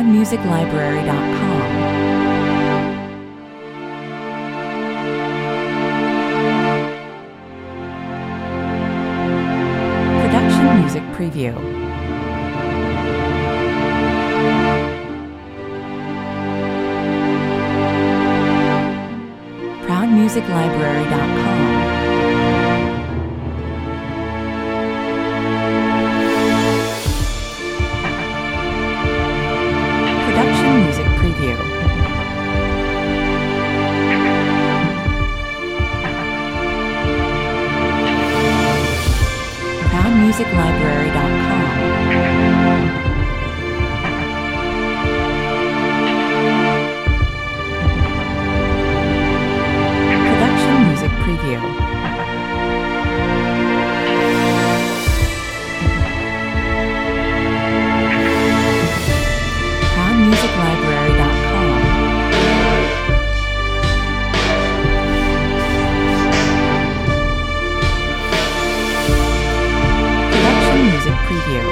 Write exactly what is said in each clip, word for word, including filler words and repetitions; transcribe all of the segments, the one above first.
proud music library dot com. Production Music Preview. proud music library dot com. Production Music Preview. proud music library dot com. Production Music Preview. proud music library dot com. Production Music Preview.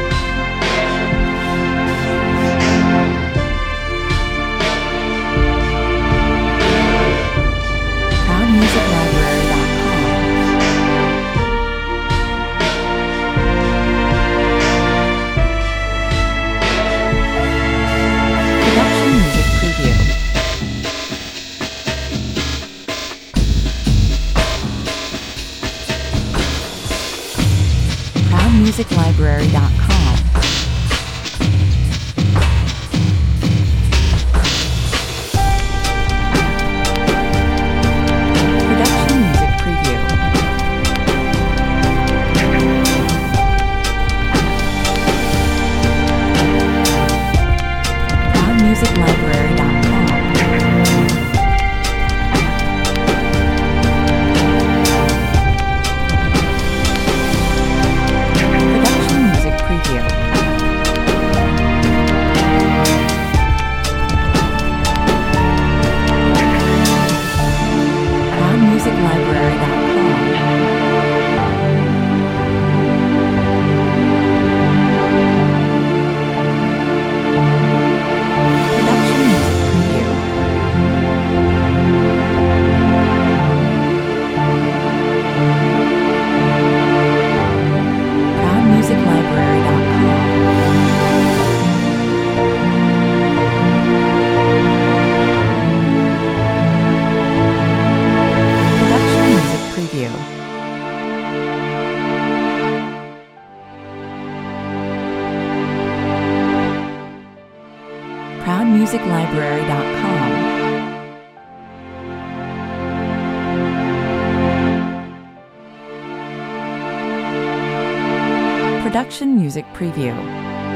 proud music library dot com. Production Music Preview. proud music library dot com. Production Music Preview. proud music library dot com. Production Music Preview. proud music library dot com. Production Music Preview. proud music library dot com. Production Music Preview. proud music library dot com. Production Music Preview.